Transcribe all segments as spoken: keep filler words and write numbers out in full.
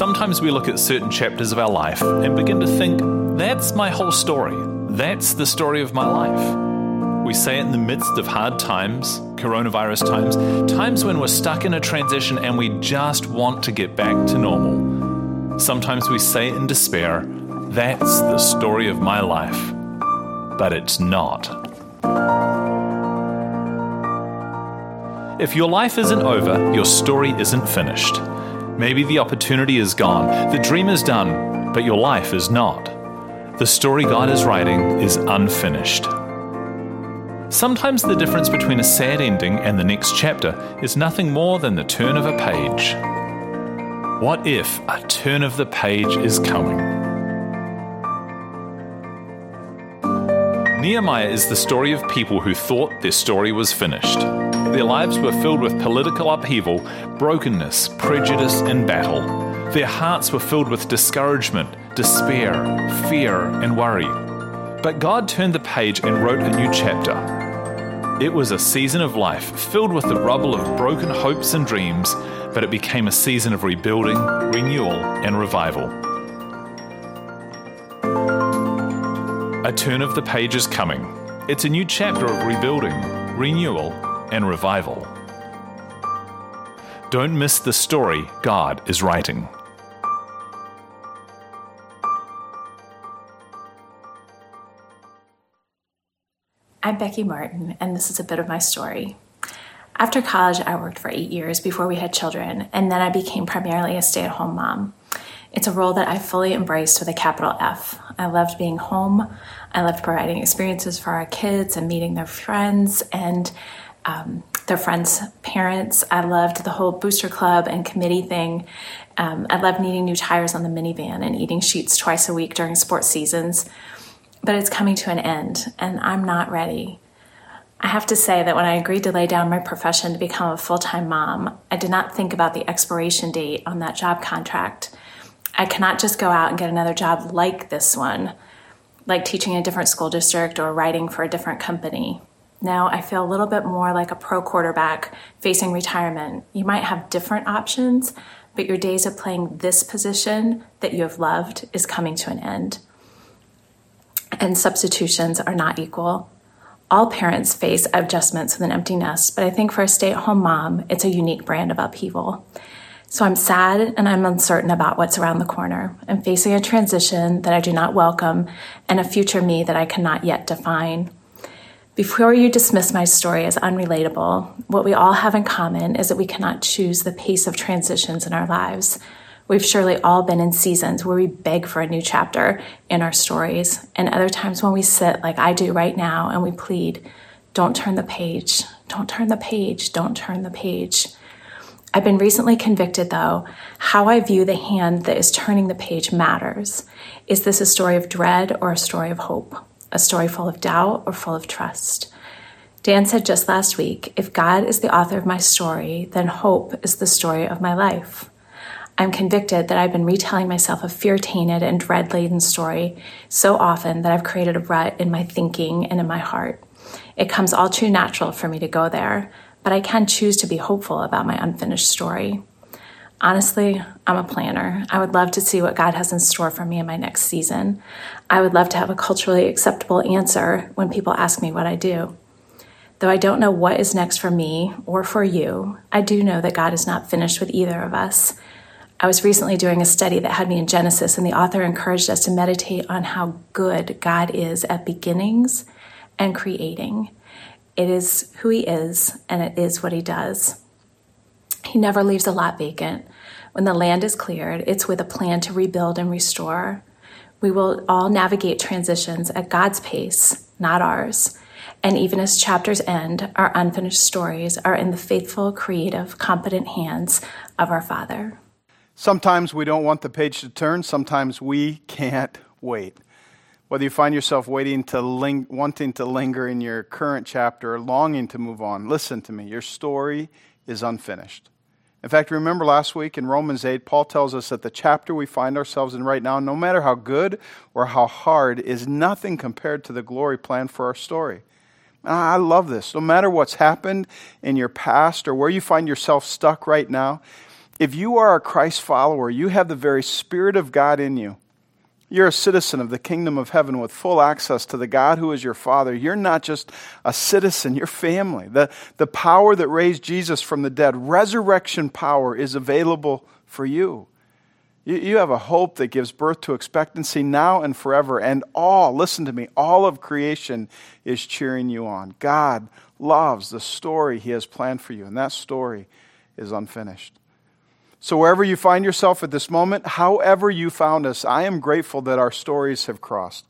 Sometimes we look at certain chapters of our life and begin to think, that's my whole story. That's the story of my life. We say it in the midst of hard times, coronavirus times, times when we're stuck in a transition and we just want to get back to normal. Sometimes we say it in despair, that's the story of my life. But it's not. If your life isn't over, your story isn't finished. Maybe the opportunity is gone, the dream is done, but your life is not. The story God is writing is unfinished. Sometimes the difference between a sad ending and the next chapter is nothing more than the turn of a page. What if a turn of the page is coming? Nehemiah is the story of people who thought their story was finished. Their lives were filled with political upheaval, brokenness, prejudice, and battle. Their hearts were filled with discouragement, despair, fear, and worry. But God turned the page and wrote a new chapter. It was a season of life filled with the rubble of broken hopes and dreams, but it became a season of rebuilding, renewal, and revival. A turn of the page is coming. It's a new chapter of rebuilding, renewal, and revival. Don't miss the story God is writing. I'm Becky Martin, and this is a bit of my story. After college, I worked for eight years before we had children, and then I became primarily a stay-at-home mom. It's a role that I fully embraced with a capital F. I loved being home. I loved providing experiences for our kids and meeting their friends and um, their friends' parents. I loved the whole booster club and committee thing. Um, I loved needing new tires on the minivan and eating sheets twice a week during sports seasons. But it's coming to an end, and I'm not ready. I have to say that when I agreed to lay down my profession to become a full-time mom, I did not think about the expiration date on that job contract. I cannot just go out and get another job like this one, like teaching in a different school district or writing for a different company. Now I feel a little bit more like a pro quarterback facing retirement. You might have different options, but your days of playing this position that you have loved is coming to an end. And substitutions are not equal. All parents face adjustments with an empty nest, but I think for a stay-at-home mom, it's a unique brand of upheaval. So I'm sad and I'm uncertain about what's around the corner. I'm facing a transition that I do not welcome and a future me that I cannot yet define. Before you dismiss my story as unrelatable, what we all have in common is that we cannot choose the pace of transitions in our lives. We've surely all been in seasons where we beg for a new chapter in our stories, and other times when we sit like I do right now and we plead, don't turn the page, don't turn the page, don't turn the page. I've been recently convicted, though, how I view the hand that is turning the page matters. Is this a story of dread or a story of hope? A story full of doubt or full of trust? Dan said just last week, if God is the author of my story, then hope is the story of my life. I'm convicted that I've been retelling myself a fear-tainted and dread-laden story so often that I've created a rut in my thinking and in my heart. It comes all too natural for me to go there, but I can choose to be hopeful about my unfinished story. Honestly, I'm a planner. I would love to see what God has in store for me in my next season. I would love to have a culturally acceptable answer when people ask me what I do. Though I don't know what is next for me or for you, I do know that God is not finished with either of us. I was recently doing a study that had me in Genesis, and the author encouraged us to meditate on how good God is at beginnings and creating. It is who he is, and it is what he does. He never leaves a lot vacant. When the land is cleared, it's with a plan to rebuild and restore. We will all navigate transitions at God's pace, not ours. And even as chapters end, our unfinished stories are in the faithful, creative, competent hands of our Father. Sometimes we don't want the page to turn. Sometimes we can't wait. Whether you find yourself waiting to ling- wanting to linger in your current chapter or longing to move on, listen to me. Your story is unfinished. In fact, remember last week in Romans eight, Paul tells us that the chapter we find ourselves in right now, no matter how good or how hard, is nothing compared to the glory planned for our story. And I love this. No matter what's happened in your past or where you find yourself stuck right now, If you are a Christ follower, you have the very Spirit of God in you. You're a citizen of the kingdom of heaven with full access to the God who is your Father. You're not just a citizen, you're family. The, the power that raised Jesus from the dead, resurrection power, is available for you. you. You have a hope that gives birth to expectancy now and forever. And all, listen to me, all of creation is cheering you on. God loves the story He has planned for you, and that story is unfinished. So wherever you find yourself at this moment, however you found us, I am grateful that our stories have crossed.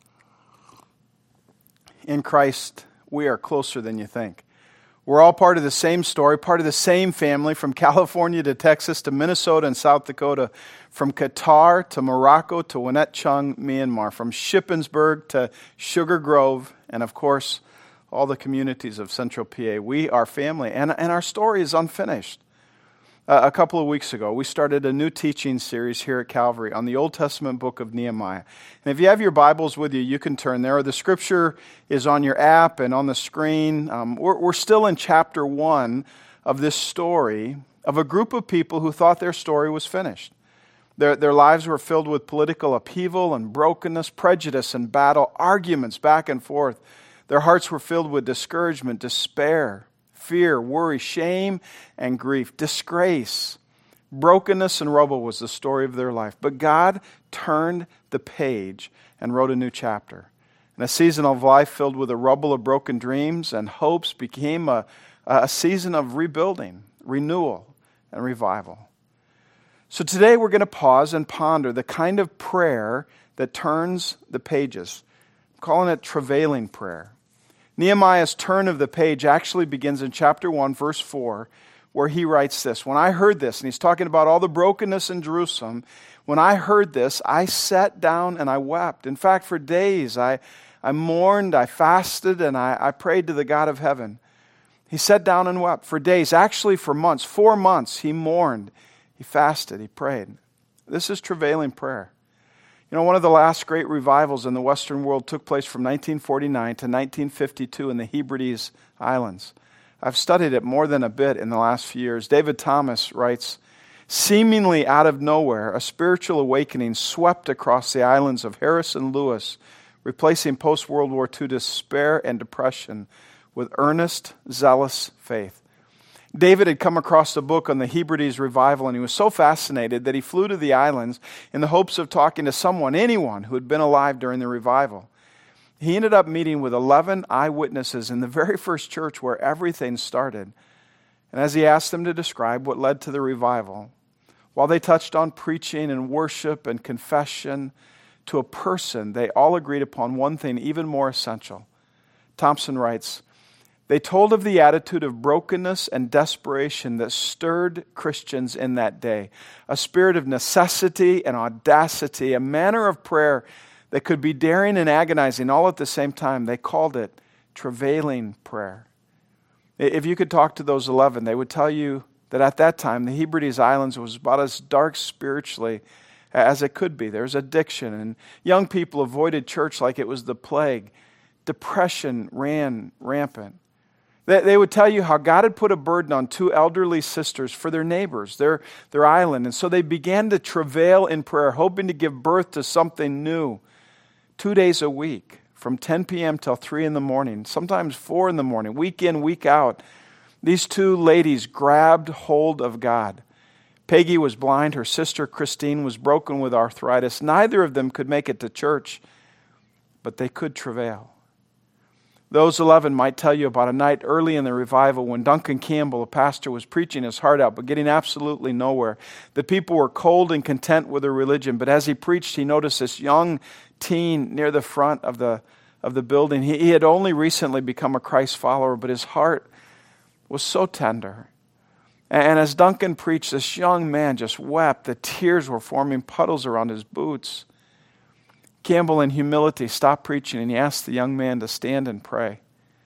In Christ, we are closer than you think. We're all part of the same story, part of the same family, from California to Texas to Minnesota and South Dakota, from Qatar to Morocco to Wenatchee, Myanmar, from Shippensburg to Sugar Grove, and of course, all the communities of Central P A. We are family, and, and our story is unfinished. Uh, a couple of weeks ago, we started a new teaching series here at Calvary on the Old Testament book of Nehemiah. And if you have your Bibles with you, you can turn there. The scripture is on your app and on the screen. Um, we're, we're still in chapter one of this story of a group of people who thought their story was finished. Their, their lives were filled with political upheaval and brokenness, prejudice and battle, arguments back and forth. Their hearts were filled with discouragement, despair, fear, worry, shame, and grief, disgrace, brokenness, and rubble was the story of their life. But God turned the page and wrote a new chapter. And a season of life filled with a rubble of broken dreams and hopes became a, a season of rebuilding, renewal, and revival. So today we're going to pause and ponder the kind of prayer that turns the pages. I'm calling it travailing prayer. Nehemiah's turn of the page actually begins in chapter one, verse four, where he writes this. When I heard this, and he's talking about all the brokenness in Jerusalem, when I heard this, I sat down and I wept. In fact, for days I, I mourned, I fasted, and I, I prayed to the God of heaven. He sat down and wept for days, actually for months, four months. He mourned, he fasted, he prayed. This is travailing prayer. You know, one of the last great revivals in the Western world took place from nineteen forty-nine to nineteen fifty-two in the Hebrides Islands. I've studied it more than a bit in the last few years. David Thomas writes, seemingly out of nowhere, a spiritual awakening swept across the islands of Harris and Lewis, replacing post-World War Two despair and depression with earnest, zealous faith. David had come across a book on the Hebrides revival, and he was so fascinated that he flew to the islands in the hopes of talking to someone, anyone who had been alive during the revival. He ended up meeting with eleven eyewitnesses in the very first church where everything started. And as he asked them to describe what led to the revival, while they touched on preaching and worship and confession, to a person, they all agreed upon one thing even more essential. Thompson writes, they told of the attitude of brokenness and desperation that stirred Christians in that day, a spirit of necessity and audacity, a manner of prayer that could be daring and agonizing all at the same time. They called it travailing prayer. If you could talk to those eleven, they would tell you that at that time, the Hebrides Islands was about as dark spiritually as it could be. There was addiction, and young people avoided church like it was the plague. Depression ran rampant. They would tell you how God had put a burden on two elderly sisters for their neighbors, their, their island. And so they began to travail in prayer, hoping to give birth to something new. Two days a week, from ten p.m. till three in the morning, sometimes four in the morning, week in, week out, these two ladies grabbed hold of God. Peggy was blind. Her sister Christine was broken with arthritis. Neither of them could make it to church, but they could travail. Those eleven might tell you about a night early in the revival when Duncan Campbell, a pastor, was preaching his heart out but getting absolutely nowhere. The people were cold and content with their religion, but as he preached, he noticed this young teen near the front of the, of the building. He, he had only recently become a Christ follower, but his heart was so tender. And as Duncan preached, this young man just wept. The tears were forming puddles around his boots. Campbell, in humility, stopped preaching and he asked the young man to stand and pray.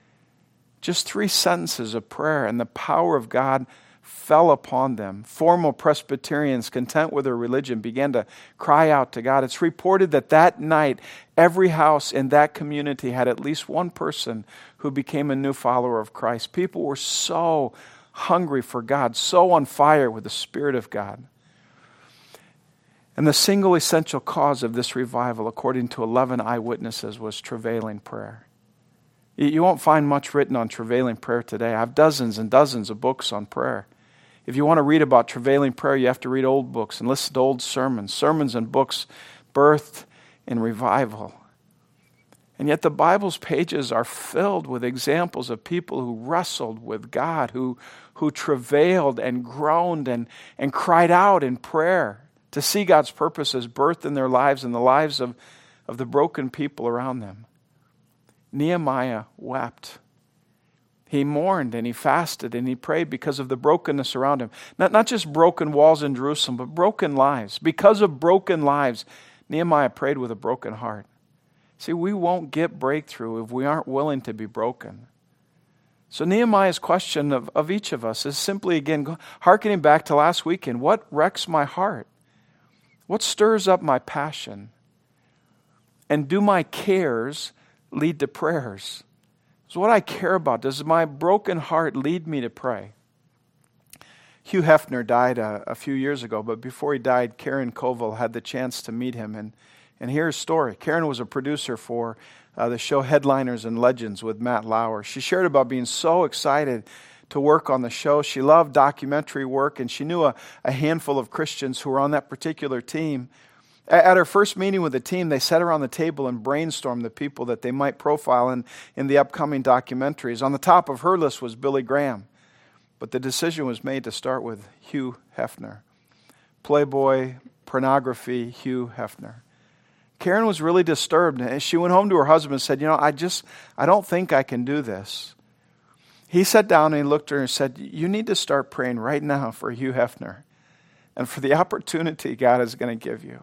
Just three sentences of prayer, and the power of God fell upon them. Formal Presbyterians, content with their religion, began to cry out to God. It's reported that that night, every house in that community had at least one person who became a new follower of Christ. People were so hungry for God, so on fire with the Spirit of God. And the single essential cause of this revival, according to eleven eyewitnesses, was travailing prayer. You won't find much written on travailing prayer today. I have dozens and dozens of books on prayer. If you want to read about travailing prayer, you have to read old books and listen to old sermons. Sermons and books birthed in revival. And yet the Bible's pages are filled with examples of people who wrestled with God, who, who travailed and groaned and, and cried out in prayer to see God's purposes birthed in their lives and the lives of, of the broken people around them. Nehemiah wept. He mourned and he fasted and he prayed because of the brokenness around him. Not, not just broken walls in Jerusalem, but broken lives. Because of broken lives, Nehemiah prayed with a broken heart. See, we won't get breakthrough if we aren't willing to be broken. So Nehemiah's question of, of each of us is simply, again, hearkening back to last weekend, what wrecks my heart? What stirs up my passion? And do my cares lead to prayers? So what I care about, does my broken heart lead me to pray? Hugh Hefner died a, a few years ago, but before he died, Karen Koval had the chance to meet him and, and hear his story. Karen was a producer for uh, the show Headliners and Legends with Matt Lauer. She shared about being so excited to work on the show. She loved documentary work, and she knew a, a handful of Christians who were on that particular team. At her first meeting with the team, they sat around the table and brainstormed the people that they might profile in, in the upcoming documentaries. On the top of her list was Billy Graham, but the decision was made to start with Hugh Hefner. Playboy, pornography, Hugh Hefner. Karen was really disturbed, and she went home to her husband and said, you know, I just, I don't think I can do this. He sat down and he looked at her and said, you need to start praying right now for Hugh Hefner and for the opportunity God is going to give you.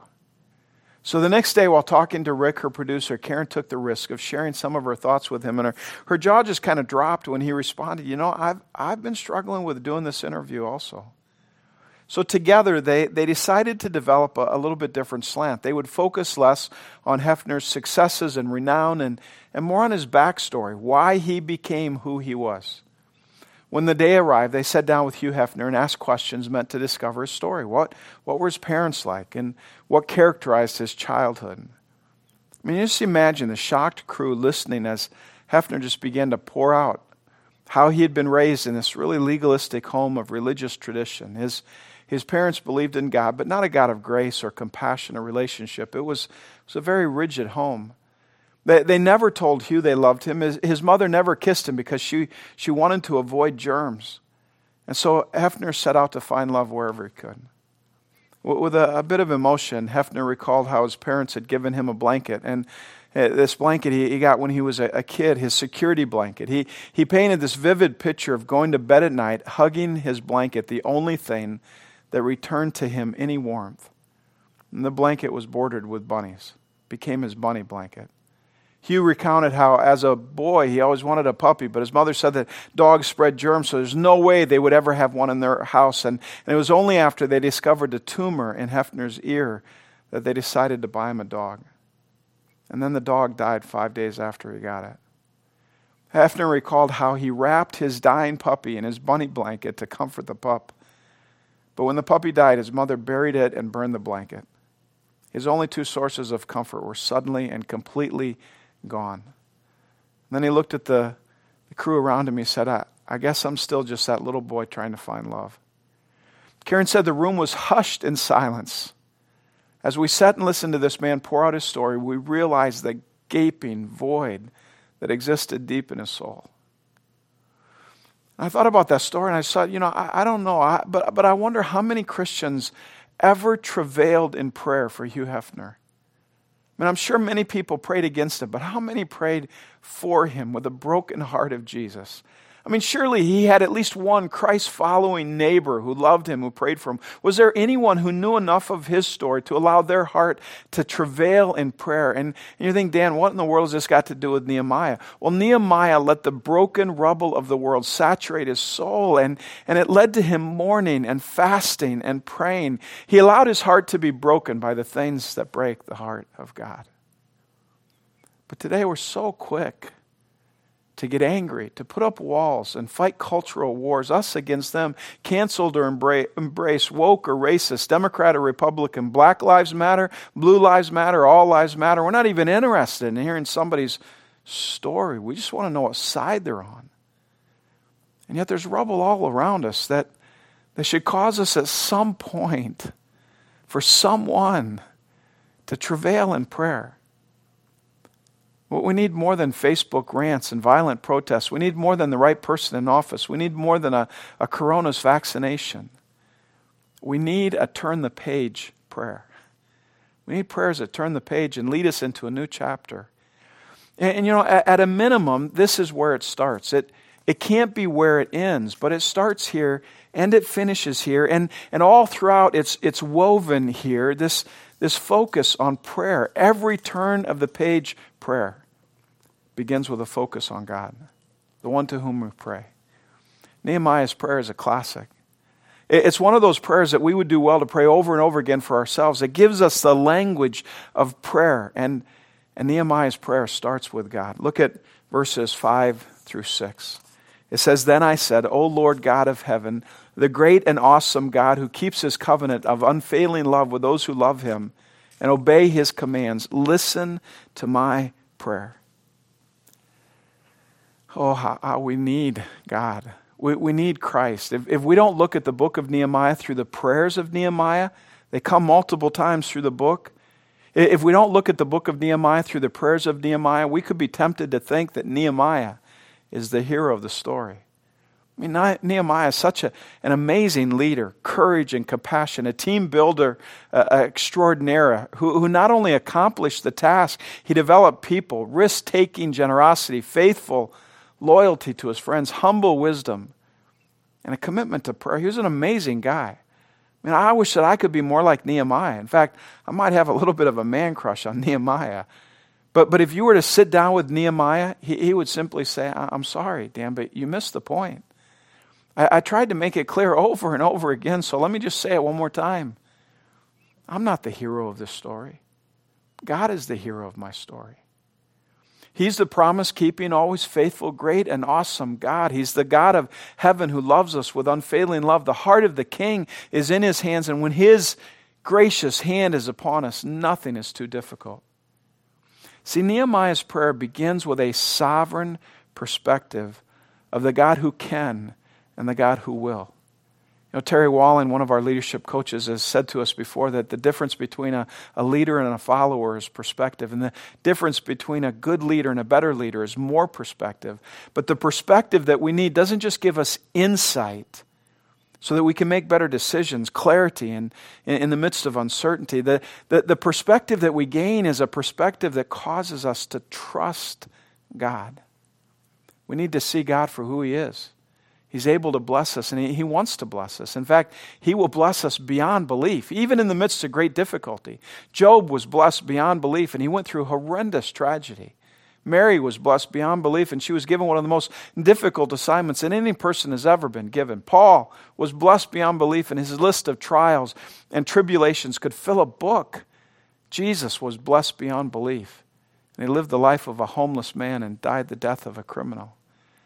So the next day, while talking to Rick, her producer, Karen took the risk of sharing some of her thoughts with him, and her, her jaw just kind of dropped when he responded, you know, I've, I've been struggling with doing this interview also. So together, they, they decided to develop a, a little bit different slant. They would focus less on Hefner's successes and renown and, and more on his backstory, why he became who he was. When the day arrived, they sat down with Hugh Hefner and asked questions meant to discover his story. What, what were his parents like, and what characterized his childhood? I mean, just imagine the shocked crew listening as Hefner just began to pour out how he had been raised in this really legalistic home of religious tradition. His, his parents believed in God, but not a God of grace or compassion or relationship. It was, it was a very rigid home. They, they never told Hugh they loved him. His, his mother never kissed him because she, she wanted to avoid germs. And so Hefner set out to find love wherever he could. With a, a bit of emotion, Hefner recalled how his parents had given him a blanket. And this blanket he, he got when he was a, a kid, his security blanket. He, he painted this vivid picture of going to bed at night, hugging his blanket, the only thing that returned to him any warmth. And the blanket was bordered with bunnies. It became his bunny blanket. Hugh recounted how, as a boy, he always wanted a puppy, but his mother said that dogs spread germs, so there's no way they would ever have one in their house. And, and it was only after they discovered the tumor in Hefner's ear that they decided to buy him a dog. And then the dog died five days after he got it. Hefner recalled how he wrapped his dying puppy in his bunny blanket to comfort the pup. But when the puppy died, his mother buried it and burned the blanket. His only two sources of comfort were suddenly and completely gone. And then he looked at the, the crew around him. He said, I, I guess I'm still just that little boy trying to find love. Karen said the room was hushed in silence. As we sat and listened to this man pour out his story, we realized the gaping void that existed deep in his soul. I thought about that story and I said, you know, I, I don't know, I, but, but I wonder how many Christians ever travailed in prayer for Hugh Hefner. I mean, I'm sure many people prayed against him, but how many prayed for him with a broken heart of Jesus? I mean, surely he had at least one Christ-following neighbor who loved him, who prayed for him. Was there anyone who knew enough of his story to allow their heart to travail in prayer? And, and you think, Dan, what in the world has this got to do with Nehemiah? Well, Nehemiah let the broken rubble of the world saturate his soul, and, and it led to him mourning and fasting and praying. He allowed his heart to be broken by the things that break the heart of God. But today we're so quick to get angry, to put up walls and fight cultural wars, us against them, canceled or embrace, embrace woke or racist, Democrat or Republican, Black Lives Matter, Blue Lives Matter, All Lives Matter. We're not even interested in hearing somebody's story. We just want to know what side they're on. And yet there's rubble all around us that, that should cause us at some point for someone to travail in prayer. We need more than Facebook rants and violent protests. We need more than the right person in office. We need more than a, a corona's vaccination. We need a turn-the-page prayer. We need prayers that turn the page and lead us into a new chapter. And, and you know, at, at a minimum, this is where it starts. It it can't be where it ends, but it starts here and it finishes here. And, and all throughout, it's it's woven here, this, this focus on prayer. Every turn of the page, prayer begins with a focus on God, the one to whom we pray. Nehemiah's prayer is a classic. It's one of those prayers that we would do well to pray over and over again for ourselves. It gives us the language of prayer. And, and Nehemiah's prayer starts with God. Look at verses five through six. It says, "Then I said, O Lord God of heaven, the great and awesome God who keeps his covenant of unfailing love with those who love him and obey his commands, listen to my prayer." Oh, how, how we need God. We, we need Christ. If, if we don't look at the book of Nehemiah through the prayers of Nehemiah, they come multiple times through the book. If we don't look at the book of Nehemiah through the prayers of Nehemiah, we could be tempted to think that Nehemiah is the hero of the story. I mean, Nehemiah is such a, an amazing leader, courage and compassion, a team builder uh, extraordinaire who, who not only accomplished the task, he developed people, risk-taking generosity, faithful loyalty to his friends, humble wisdom, and a commitment to prayer. He was an amazing guy. I mean, I wish that I could be more like Nehemiah. In fact, I might have a little bit of a man crush on Nehemiah. But but if you were to sit down with Nehemiah, he, he would simply say, "I'm sorry, Dan, but you missed the point. I, I tried to make it clear over and over again, so let me just say it one more time. I'm not the hero of this story. God is the hero of my story. He's the promise-keeping, always faithful, great and awesome God. He's the God of heaven who loves us with unfailing love. The heart of the King is in his hands, and when his gracious hand is upon us, nothing is too difficult." See, Nehemiah's prayer begins with a sovereign perspective of the God who can and the God who will. You know, Terry Wallen, one of our leadership coaches, has said to us before that the difference between a, a leader and a follower is perspective. And the difference between a good leader and a better leader is more perspective. But the perspective that we need doesn't just give us insight so that we can make better decisions, clarity in, in, in the midst of uncertainty. The, the, the perspective that we gain is a perspective that causes us to trust God. We need to see God for who he is. He's able to bless us, and he, he wants to bless us. In fact, he will bless us beyond belief, even in the midst of great difficulty. Job was blessed beyond belief, and he went through horrendous tragedy. Mary was blessed beyond belief, and she was given one of the most difficult assignments that any person has ever been given. Paul was blessed beyond belief, and his list of trials and tribulations could fill a book. Jesus was blessed beyond belief, and he lived the life of a homeless man and died the death of a criminal.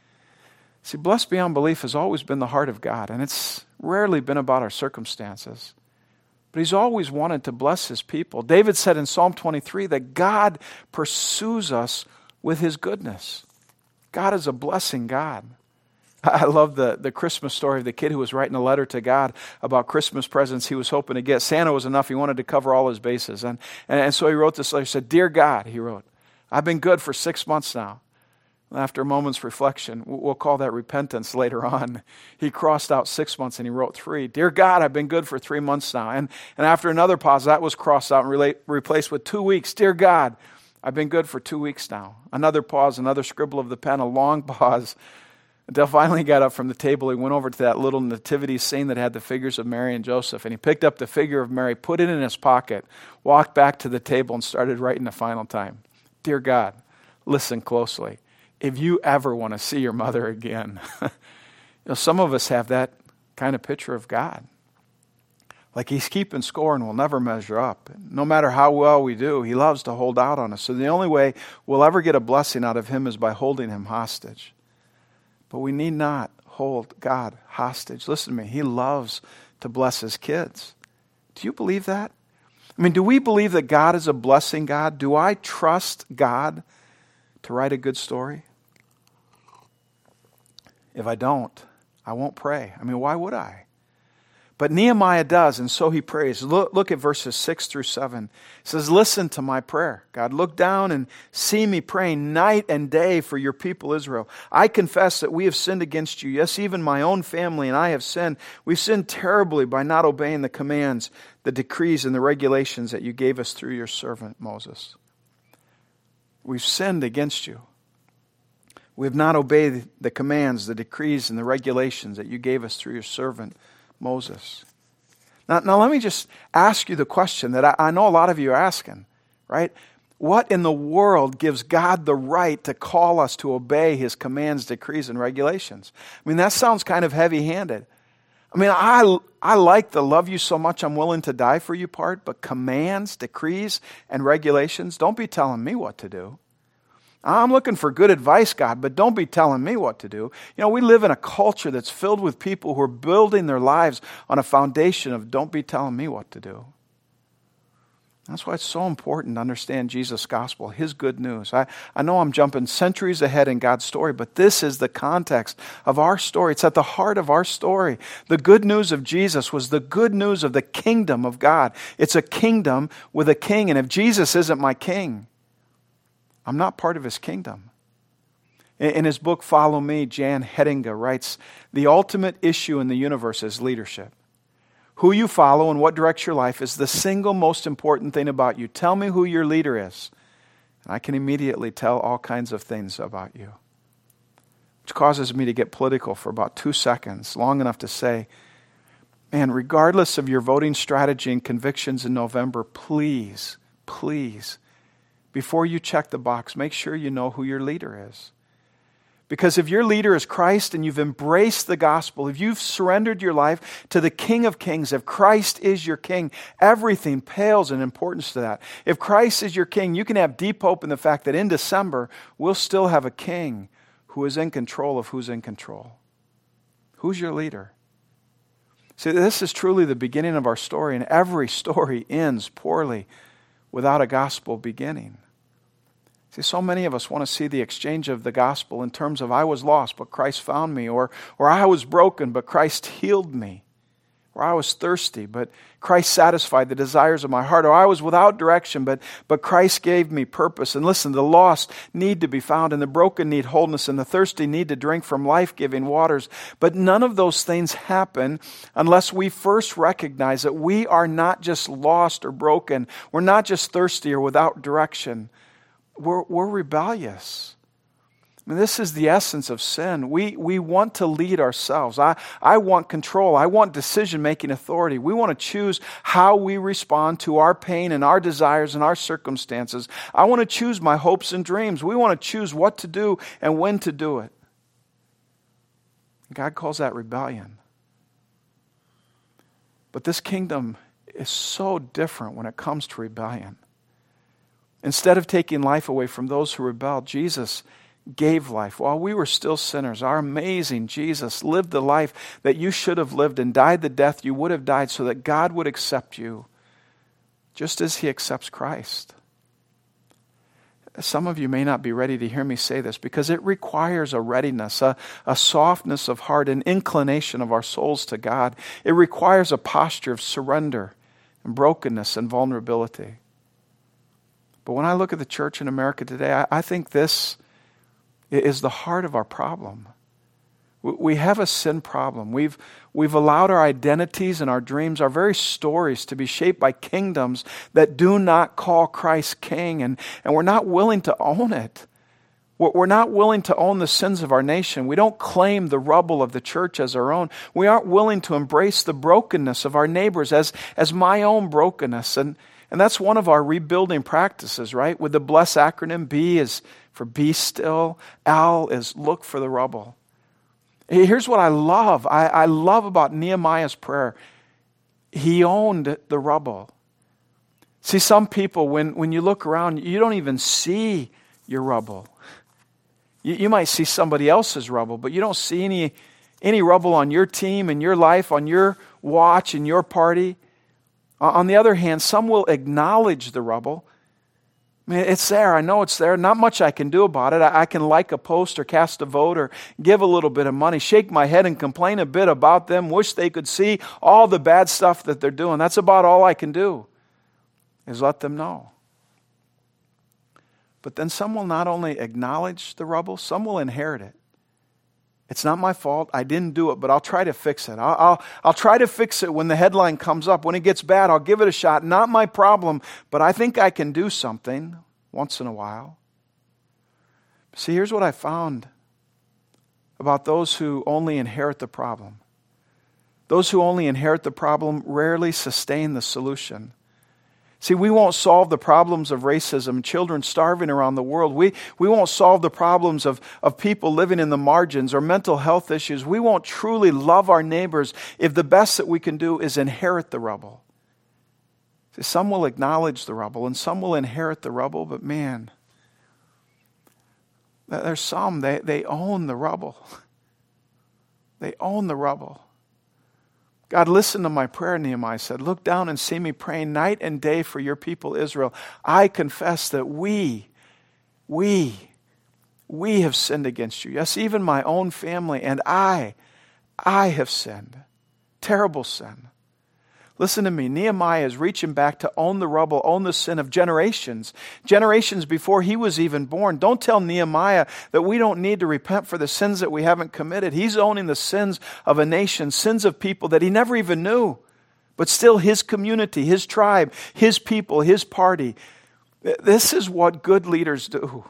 See, blessed beyond belief has always been the heart of God, and it's rarely been about our circumstances. But he's always wanted to bless his people. David said in Psalm twenty-three that God pursues us with his goodness. God is a blessing God. I love the, the Christmas story of the kid who was writing a letter to God about Christmas presents he was hoping to get. Santa was enough. He wanted to cover all his bases. And, and, and so he wrote this letter. He said, "Dear God," he wrote, "I've been good for six months now." After a moment's reflection, we'll call that repentance later on. He crossed out six months and he wrote three. "Dear God, I've been good for three months now." And, and after another pause, that was crossed out and relate, replaced with two weeks. "Dear God, I've been good for two weeks now." Another pause, another scribble of the pen, a long pause, until finally he got up from the table. He went over to that little nativity scene that had the figures of Mary and Joseph, and he picked up the figure of Mary, put it in his pocket, walked back to the table, and started writing the final time. "Dear God, listen closely. If you ever want to see your mother again," you know, some of us have that kind of picture of God. Like he's keeping score and we'll never measure up. No matter how well we do, he loves to hold out on us. So the only way we'll ever get a blessing out of him is by holding him hostage. But we need not hold God hostage. Listen to me. He loves to bless his kids. Do you believe that? I mean, do we believe that God is a blessing God? Do I trust God to write a good story? If I don't, I won't pray. I mean, why would I? But Nehemiah does, and so he prays. Look, look at verses six through seven. It says, listen to my prayer. God, look down and see me praying night and day for your people Israel. I confess that we have sinned against you. Yes, even my own family and I have sinned. We've sinned terribly by not obeying the commands, the decrees, and the regulations that you gave us through your servant Moses. We've sinned against you. We have not obeyed the commands, the decrees, and the regulations that you gave us through your servant Moses. Now, now let me just ask you the question that I, I know a lot of you are asking, right? What in the world gives God the right to call us to obey his commands, decrees, and regulations? I mean, that sounds kind of heavy-handed. I mean, I, I like the love you so much I'm willing to die for you part, but commands, decrees, and regulations, don't be telling me what to do. I'm looking for good advice, God, but don't be telling me what to do. You know, we live in a culture that's filled with people who are building their lives on a foundation of don't be telling me what to do. That's why it's so important to understand Jesus' gospel, his good news. I, I know I'm jumping centuries ahead in God's story, but this is the context of our story. It's at the heart of our story. The good news of Jesus was the good news of the kingdom of God. It's a kingdom with a king, and if Jesus isn't my king, I'm not part of his kingdom. In his book, Follow Me, Jan Hedinga writes, the ultimate issue in the universe is leadership. Who you follow and what directs your life is the single most important thing about you. Tell me who your leader is, and I can immediately tell all kinds of things about you. Which causes me to get political for about two seconds, long enough to say, man, regardless of your voting strategy and convictions in November, please, please, before you check the box, make sure you know who your leader is. Because if your leader is Christ and you've embraced the gospel, if you've surrendered your life to the King of Kings, if Christ is your King, everything pales in importance to that. If Christ is your King, you can have deep hope in the fact that in December, we'll still have a King who is in control of who's in control. Who's your leader? See, this is truly the beginning of our story, and every story ends poorly without a gospel beginning. See, so many of us want to see the exchange of the gospel in terms of I was lost, but Christ found me, or, or I was broken, but Christ healed me, or I was thirsty, but Christ satisfied the desires of my heart, or I was without direction, but, but Christ gave me purpose. And listen, the lost need to be found, and the broken need wholeness, and the thirsty need to drink from life-giving waters. But none of those things happen unless we first recognize that we are not just lost or broken. We're not just thirsty or without direction. We're, we're rebellious. I mean, this is the essence of sin. We, we want to lead ourselves. I, I want control. I want decision-making authority. We want to choose how we respond to our pain and our desires and our circumstances. I want to choose my hopes and dreams. We want to choose what to do and when to do it. God calls that rebellion. But this kingdom is so different when it comes to rebellion. Instead of taking life away from those who rebelled, Jesus gave life. While we were still sinners, our amazing Jesus lived the life that you should have lived and died the death you would have died so that God would accept you, just as he accepts Christ. Some of you may not be ready to hear me say this because it requires a readiness, a, a softness of heart, an inclination of our souls to God. It requires a posture of surrender and brokenness and vulnerability. But when I look at the church in America today, I, I think this is the heart of our problem. We have a sin problem. We've, we've allowed our identities and our dreams, our very stories, to be shaped by kingdoms that do not call Christ King, and, and we're not willing to own it. We're not willing to own the sins of our nation. We don't claim the rubble of the church as our own. We aren't willing to embrace the brokenness of our neighbors as, as my own brokenness. And And that's one of our rebuilding practices, right? With the BLESS acronym, B is for be still, L is look for the rubble. Here's what I love. I, I love about Nehemiah's prayer. He owned the rubble. See, some people, when, when you look around, you don't even see your rubble. You, you might see somebody else's rubble, but you don't see any, any rubble on your team, in your life, on your watch, in your party. Uh, on the other hand, some will acknowledge the rubble. I mean, it's there. I know it's there. Not much I can do about it. I, I can like a post or cast a vote or give a little bit of money, shake my head and complain a bit about them, wish they could see all the bad stuff that they're doing. That's about all I can do, is let them know. But then some will not only acknowledge the rubble, some will inherit it. It's not my fault. I didn't do it, but I'll try to fix it. I'll, I'll, I'll try to fix it when the headline comes up. When it gets bad, I'll give it a shot. Not my problem, but I think I can do something once in a while. See, here's what I found about those who only inherit the problem. Those who only inherit the problem rarely sustain the solution. See, we won't solve the problems of racism, children starving around the world. We, we won't solve the problems of, of people living in the margins or mental health issues. We won't truly love our neighbors if the best that we can do is inherit the rubble. See, some will acknowledge the rubble and some will inherit the rubble, but man, there's some, they, they own the rubble. They own the rubble. God, listen to my prayer, Nehemiah said. Look down and see me praying night and day for your people, Israel. I confess that we, we, we have sinned against you. Yes, even my own family and I, I have sinned. Terrible sin. Listen to me. Nehemiah is reaching back to own the rubble, own the sin of generations. Generations before he was even born. Don't tell Nehemiah that we don't need to repent for the sins that we haven't committed. He's owning the sins of a nation, sins of people that he never even knew. But still his community, his tribe, his people, his party. This is what good leaders do.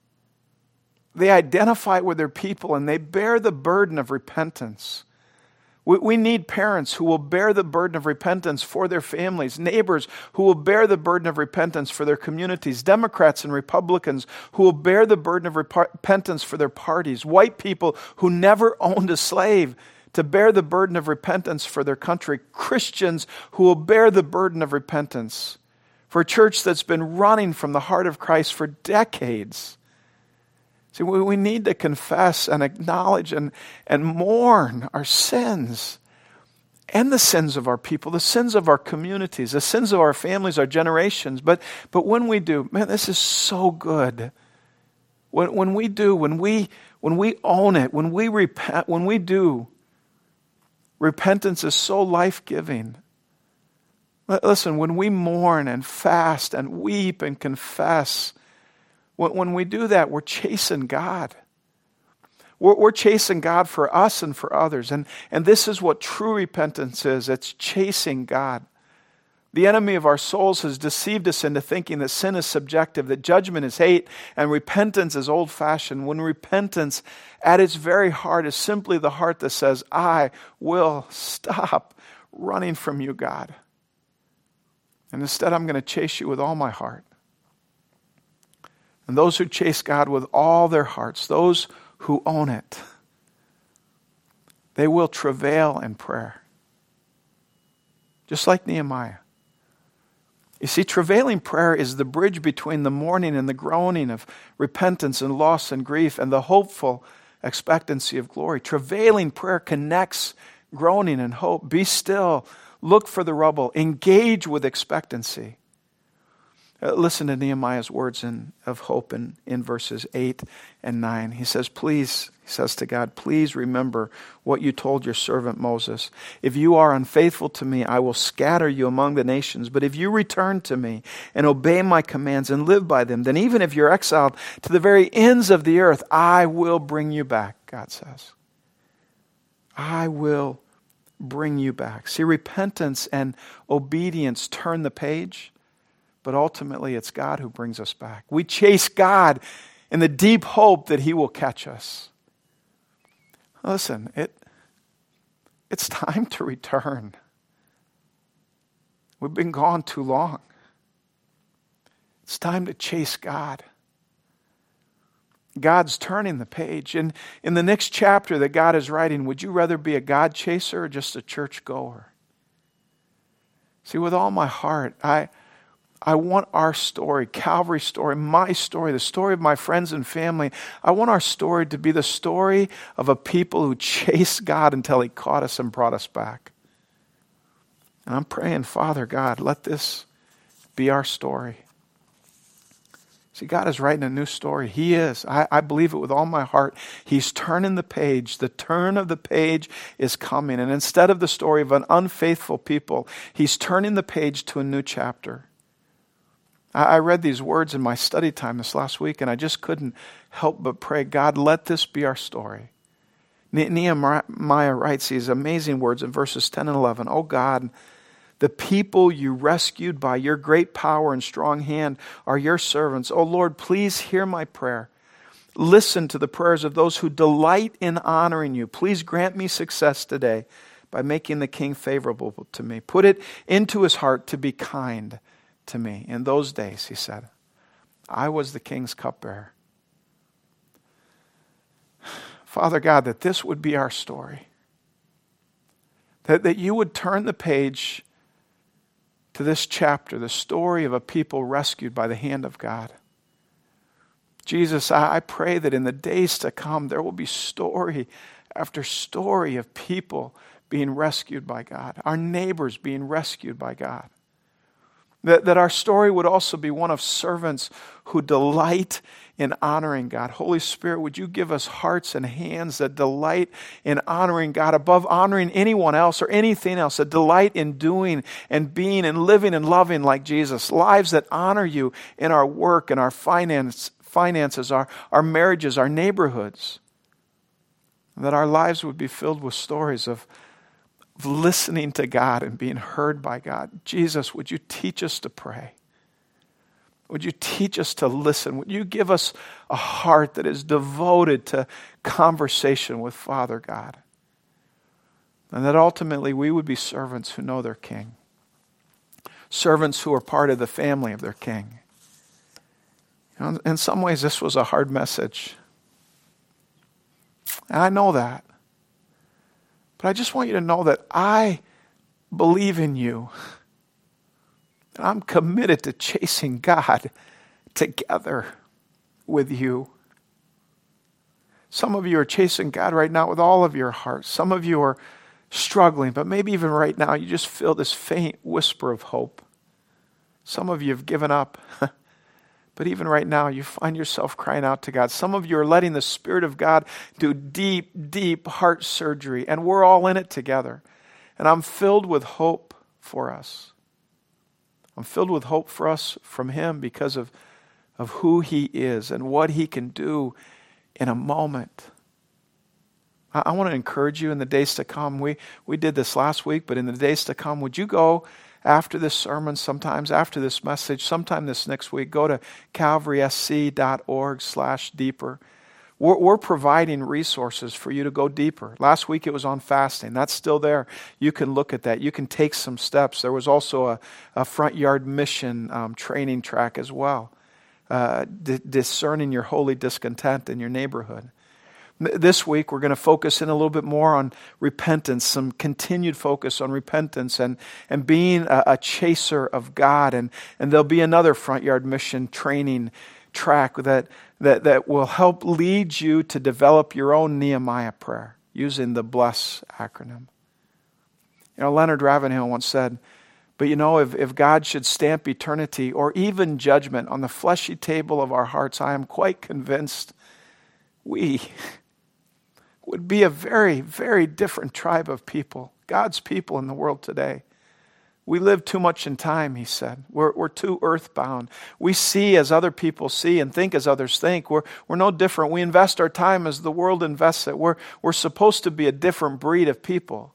They identify with their people and they bear the burden of repentance. We need parents who will bear the burden of repentance for their families, neighbors who will bear the burden of repentance for their communities, Democrats and Republicans who will bear the burden of repentance for their parties, white people who never owned a slave to bear the burden of repentance for their country, Christians who will bear the burden of repentance for a church that's been running from the heart of Christ for decades. See, we need to confess and acknowledge and, and mourn our sins and the sins of our people, the sins of our communities, the sins of our families, our generations. But, but when we do, man, this is so good. When, when we do, when we, when we own it, when we repent, when we do, repentance is so life-giving. Listen, when we mourn and fast and weep and confess, when we do that, we're chasing God. We're, we're chasing God for us and for others. And, and this is what true repentance is. It's chasing God. The enemy of our souls has deceived us into thinking that sin is subjective, that judgment is hate, and repentance is old-fashioned. When repentance, at its very heart, is simply the heart that says, I will stop running from you, God. And instead, I'm going to chase you with all my heart. And those who chase God with all their hearts, those who own it, they will travail in prayer. Just like Nehemiah. You see, travailing prayer is the bridge between the mourning and the groaning of repentance and loss and grief and the hopeful expectancy of glory. Travailing prayer connects groaning and hope. Be still. Look for the rubble. Engage with expectancy. Uh, listen to Nehemiah's words in, of hope in, in verses eight and nine. He says, please, he says to God, please remember what you told your servant Moses. If you are unfaithful to me, I will scatter you among the nations. But if you return to me and obey my commands and live by them, then even if you're exiled to the very ends of the earth, I will bring you back, God says. I will bring you back. See, repentance and obedience turn the page. But ultimately, it's God who brings us back. We chase God in the deep hope that He will catch us. Listen, it, it's time to return. We've been gone too long. It's time to chase God. God's turning the page. And in the next chapter that God is writing, would you rather be a God chaser or just a church goer? See, with all my heart, I I want our story, Calvary's story, my story, the story of my friends and family. I want our story to be the story of a people who chased God until He caught us and brought us back. And I'm praying, Father God, let this be our story. See, God is writing a new story. He is. I, I believe it with all my heart. He's turning the page. The turn of the page is coming. And instead of the story of an unfaithful people, He's turning the page to a new chapter. I, I read these words in my study time this last week, and I just couldn't help but pray, God, let this be our story. Ne- Nehemiah writes these amazing words in verses ten and eleven. Oh God, the people you rescued by your great power and strong hand are your servants. Oh Lord, please hear my prayer. Listen to the prayers of those who delight in honoring you. Please grant me success today by making the king favorable to me. Put it into his heart to be kind to me. In those days, he said, I was the king's cupbearer. Father God, that this would be our story. That, that you would turn the page to this chapter, the story of a people rescued by the hand of God. Jesus, I pray that in the days to come, there will be story after story of people being rescued by God, our neighbors being rescued by God. That, that our story would also be one of servants who delight in honoring God. Holy Spirit, would you give us hearts and hands that delight in honoring God above honoring anyone else or anything else, a delight in doing and being and living and loving like Jesus, lives that honor you in our work and our finance, finances, our, our marriages, our neighborhoods, that our lives would be filled with stories of of listening to God and being heard by God. Jesus, would you teach us to pray? Would you teach us to listen? Would you give us a heart that is devoted to conversation with Father God? And that ultimately we would be servants who know their King. Servants who are part of the family of their King. You know, in some ways, this was a hard message. And I know that. But I just want you to know that I believe in you. And I'm committed to chasing God together with you. Some of you are chasing God right now with all of your heart. Some of you are struggling, but maybe even right now you just feel this faint whisper of hope. Some of you have given up. But even right now, you find yourself crying out to God. Some of you are letting the Spirit of God do deep, deep heart surgery, and we're all in it together. And I'm filled with hope for us. I'm filled with hope for us from Him because of, of who He is and what He can do in a moment. I, I want to encourage you in the days to come. We, we did this last week, but in the days to come, would you go after this sermon, sometimes after this message, sometime this next week, go to calvarysc.org slash deeper. We're, we're providing resources for you to go deeper. Last week it was on fasting. That's still there. You can look at that. You can take some steps. There was also a, a front yard mission um, training track as well. Uh, di- discerning your holy discontent in your neighborhood. This week, we're going to focus in a little bit more on repentance, some continued focus on repentance and, and being a, a chaser of God. And, and there'll be another Front Yard Mission training track that, that, that will help lead you to develop your own Nehemiah prayer using the BLESS acronym. You know, Leonard Ravenhill once said, but you know, if, if God should stamp eternity or even judgment on the fleshy table of our hearts, I am quite convinced we would be a very, very different tribe of people, God's people in the world today. We live too much in time, he said. We're, we're too earthbound. We see as other people see and think as others think. We're, we're no different. We invest our time as the world invests it. We're, we're supposed to be a different breed of people.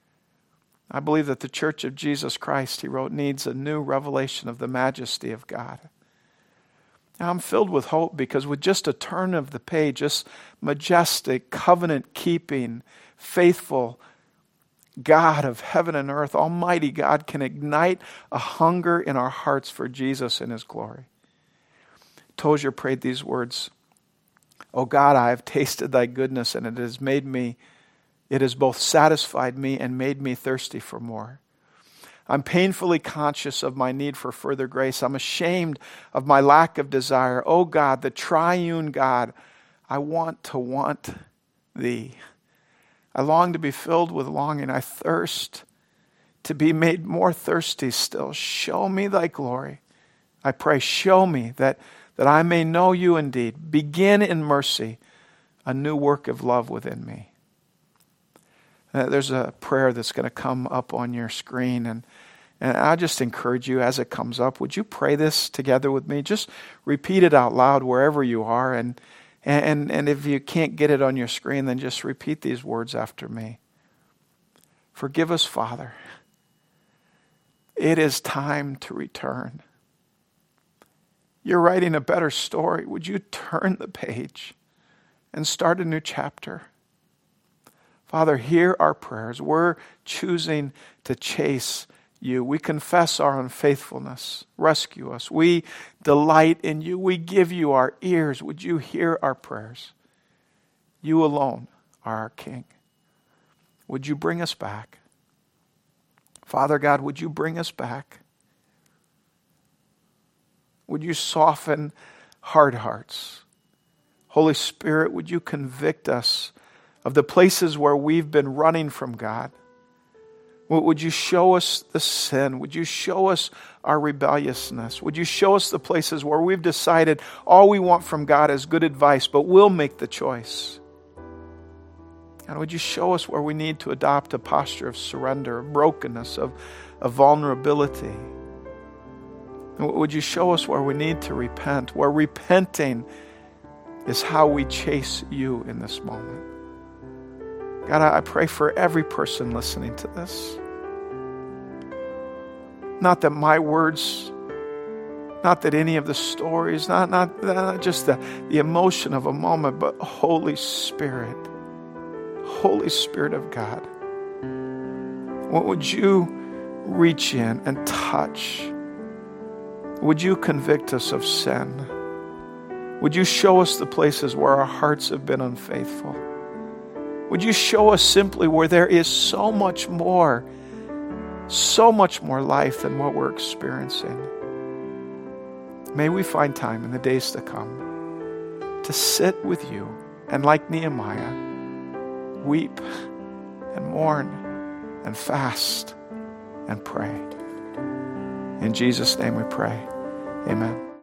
I believe that the Church of Jesus Christ, he wrote, needs a new revelation of the majesty of God. Now, I'm filled with hope because with just a turn of the page, this majestic, covenant-keeping, faithful God of heaven and earth, Almighty God, can ignite a hunger in our hearts for Jesus and His glory. Tozer prayed these words, O God, I have tasted thy goodness, and it has made me, it has both satisfied me and made me thirsty for more. I'm painfully conscious of my need for further grace. I'm ashamed of my lack of desire. Oh God, the triune God, I want to want thee. I long to be filled with longing. I thirst to be made more thirsty still. Show me thy glory. I pray, show me that, that I may know you indeed. Begin in mercy a new work of love within me. Uh, there's a prayer that's going to come up on your screen, and, and I just encourage you as it comes up, would you pray this together with me? Just repeat it out loud wherever you are, and, and, and if you can't get it on your screen, then just repeat these words after me. Forgive us, Father. It is time to return. You're writing a better story. Would you turn the page and start a new chapter? Father, hear our prayers. We're choosing to chase you. We confess our unfaithfulness. Rescue us. We delight in you. We give you our ears. Would you hear our prayers? You alone are our King. Would you bring us back? Father God, would you bring us back? Would you soften hard hearts? Holy Spirit, would you convict us of the places where we've been running from God? Would you show us the sin? Would you show us our rebelliousness? Would you show us the places where we've decided all we want from God is good advice, but we'll make the choice? And would you show us where we need to adopt a posture of surrender, of brokenness, of, of vulnerability? And would you show us where we need to repent, where repenting is how we chase you in this moment? God, I pray for every person listening to this. Not that my words, not that any of the stories, not, not, not just the, the emotion of a moment, but Holy Spirit, Holy Spirit of God, what would you reach in and touch? Would you convict us of sin? Would you show us the places where our hearts have been unfaithful? Would you show us simply where there is so much more, so much more life than what we're experiencing? May we find time in the days to come to sit with you and, like Nehemiah, weep and mourn and fast and pray. In Jesus' name we pray. Amen.